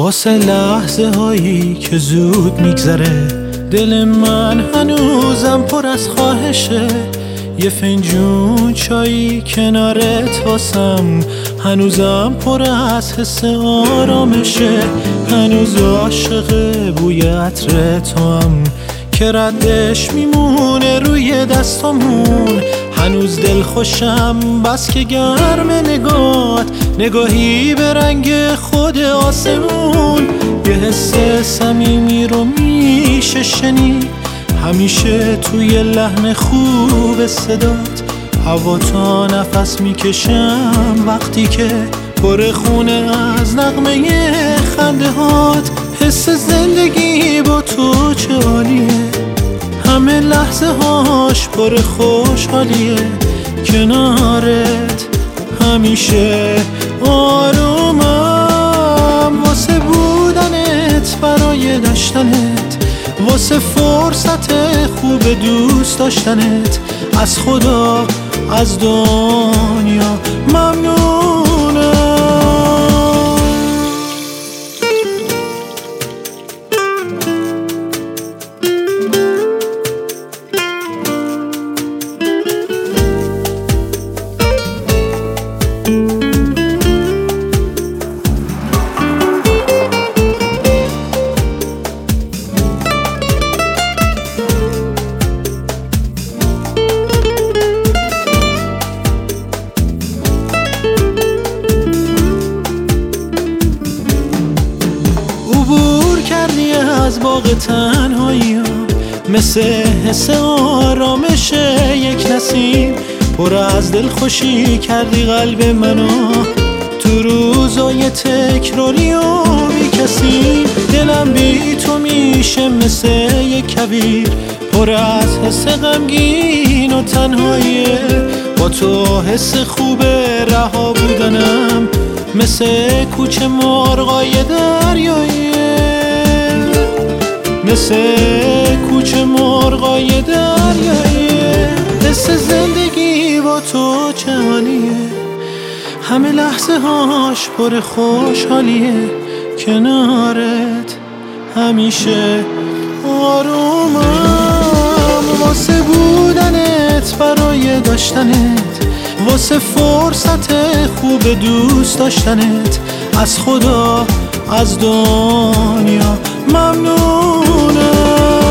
واسه لحظه هایی که زود میگذره. دل من هنوزم پر از خواهشه، یه فنجون چایی کنارت واسم. هنوزم پر از حس آرامشه، هنوز عاشق بوی عطر توام که ردش میمونه روی دستامون. هنوز دل خوشم بس که گرم نگات، نگاهی به رنگ خود آسمون. یه حس صمیمی رو میشه شنید همیشه توی لحن خوب صدات. هوا تا نفس میکشم وقتی که پر خونه از نغمه خنده هات. حس زندگی با تو چه عالیه، همه لحظه هاش پر خوشحالیه. کنارت همیشه آرومم، واسه بودنت برای داشتنت، واسه فرصت خوب دوست داشتنت. از خدا از دنیا ممنونم. از باغ تنهایی مثل حس آرامش یک نسیم، پر از دل خوشی کردی قلب منو تو روزای تکراری و بی کسی. دلم بی تو میشه مثل یک کویر، پر از حس غمگین و تنهاییه. با تو حس خوب رها بودنم مثل کوچه مرغای دریاییه، مثل کوچه مرغای دریاییه. حس زندگی با تو چه حالیه، همه لحظه هاش پر خوشحالیه. کنارت همیشه آرومم، واسه بودنت برای داشتنت، واسه فرصت خوب دوست داشتنت. از خدا از دنیا ممنونم.